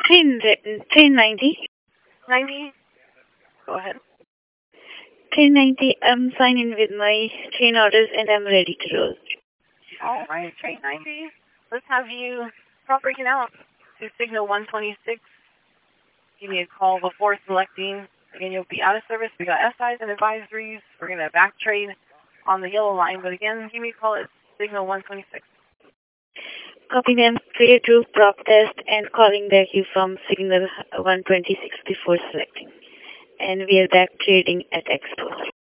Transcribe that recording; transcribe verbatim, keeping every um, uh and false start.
Train, train ninety. ninety? Go ahead. Train ninety, I'm signing with my train orders and I'm ready to roll. All right, train ninety. Let's have you stop breaking out to signal one twenty-six. Give me a call before selecting. Again, you'll be out of service. We got S Is and advisories. We're going to back trade on the yellow line. But again, give me a call at signal one twenty-six. Copy them, clear to prop test and calling back you from signal one twenty-six before selecting. And we are back trading at Expo.